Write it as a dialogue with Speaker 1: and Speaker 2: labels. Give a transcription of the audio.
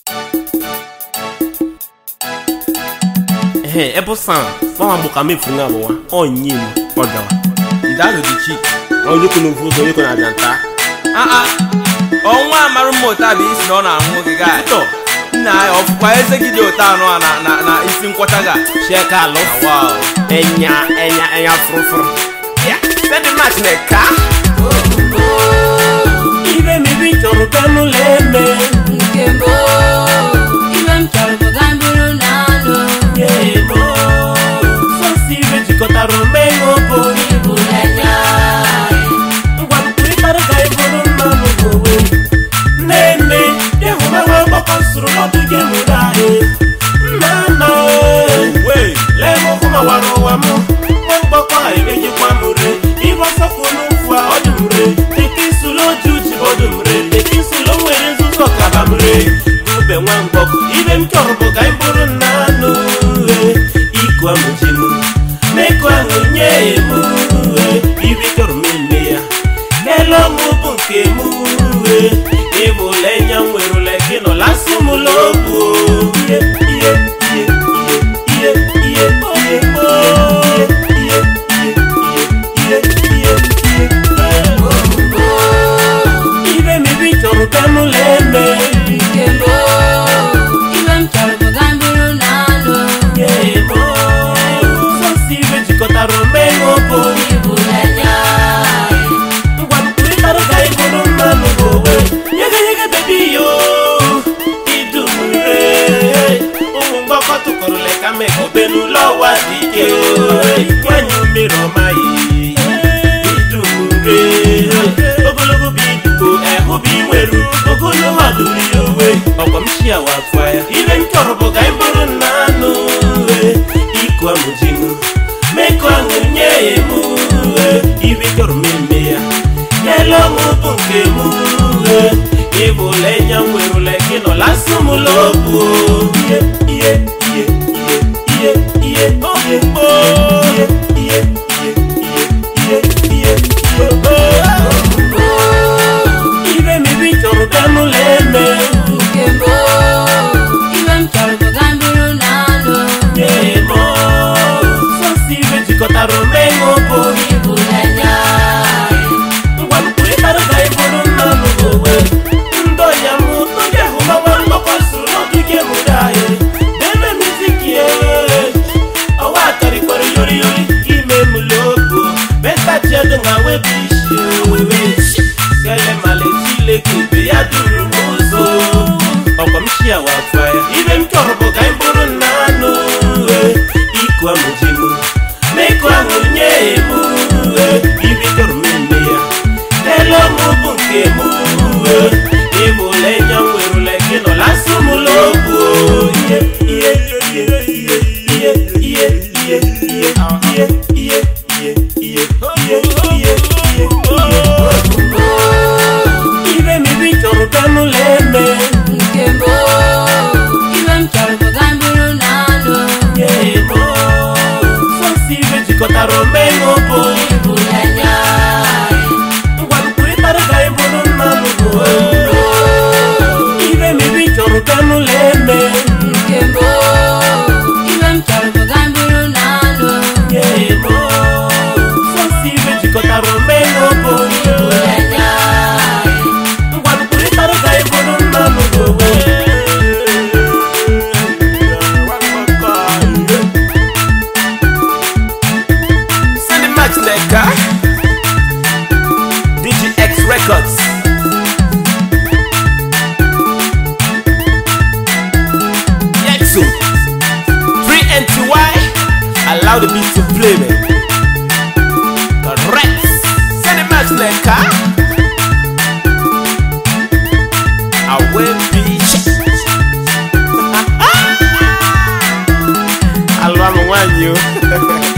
Speaker 1: Apple sound. Fama mukame funga mwa. Onyim. Odawa.
Speaker 2: Ndalo di chick.
Speaker 1: Onyuko no vuzo yeko na janta.
Speaker 2: Onwa maru mota bi isi no na anwo giga.
Speaker 1: To.
Speaker 2: Na ofukwa eze gidi ota no na isi nkwota ga.
Speaker 1: Sheka lo.
Speaker 2: Wow.
Speaker 1: Enya frufru. Yeah. Send the match neka.
Speaker 3: Ibe mi bi choro kanu leme.
Speaker 4: Nkembo. Ibe mchoro kugamburu nano.
Speaker 3: Yemo. So si be chikota romeo bo.
Speaker 4: Ibulenya.
Speaker 3: Ngwapuri targa ibulu nanu gowe. Nene. Yehuma webo konsuru notu gemurahe. Nana.
Speaker 2: Wey.
Speaker 3: Lemo kuma waro wamu. Webo kwa ibeji kwa mure. Iwa sofunu fwa odumure. Teki sulo juji odumure. Teki sulo were zuzo kabamure. Dube wangboku. Ibe mchorbo kaimburu nanu. Ikwa mujinu. Mekwa nunye mu. Ibe chormimea. Nelo mubunke mu. Ibu lenya mweru lekino lasu mulobu. Ibe mi bi choro kanu leme.
Speaker 4: Nkembo. Ibe mchoro kugamburu nano.
Speaker 3: Yemo. So si be chikota romeo bo.
Speaker 4: Ibulenya.
Speaker 3: Ngwapuri targa ibulu nanu gowe. Yega baby yo. Idumure. Ngwako tukorule kameko benu lowa dike. Kwanyu miro mai. Idumure. Ogologo biduko ehubi weru. Ogolo haduri yowe. Okomshia wa fire. Ibe mchorobo gaiburu nanu. Ikwa mujinu. Mekwa ngunye mu. Ibe chormemea. Yelo mubunke mu. Ibu lenya mweru lekino lasu mulobu. Ibe mi bi choro kanu leme.
Speaker 4: Nkembo. Ibe mchoro kugamburu nano.
Speaker 3: Yemo. So si be chikota romeo bo.
Speaker 4: Ibulenya.
Speaker 3: Ngwapuri targa ibulu nanu gowe. Ndoya mutu yehuma wango konsuru notu gemudaye. Deme mizikie. Awakari kore yuri ime mulobu. Besta chedu ngawe bishi. Kele male chile kibe ya duru muzo. Okomshia wa fire. Ibe mchorobo kaimburu nanu. Ikwa mujinu. Mekwa ngunye mu. Ibe chormemea. Nelo mubunke mu. Ibu lenya mweru lekino lasu mulobu. Ibe mi bi choro kanu leme.
Speaker 4: Nkembo. Ibe mchoro kugamburu nano.
Speaker 3: Yemo. So si be chikota romeo bo.
Speaker 4: Ibulenya.
Speaker 3: Ngwapuri targa ibulu nanu gowe. Ibe mi bi choro kanu leme.
Speaker 4: Nkembo. Ibe mchoro kugamburu nano.
Speaker 3: Yemo. So si be chikota romeo bo.
Speaker 4: Ibulenya.
Speaker 3: Ngwapuri targa ibulu nanu gowe.
Speaker 1: Send the match neka. DGX Records. Yetsu. 3NTY. Allow the beat to play, man. Correct. Send the match neka. I will be. I love you.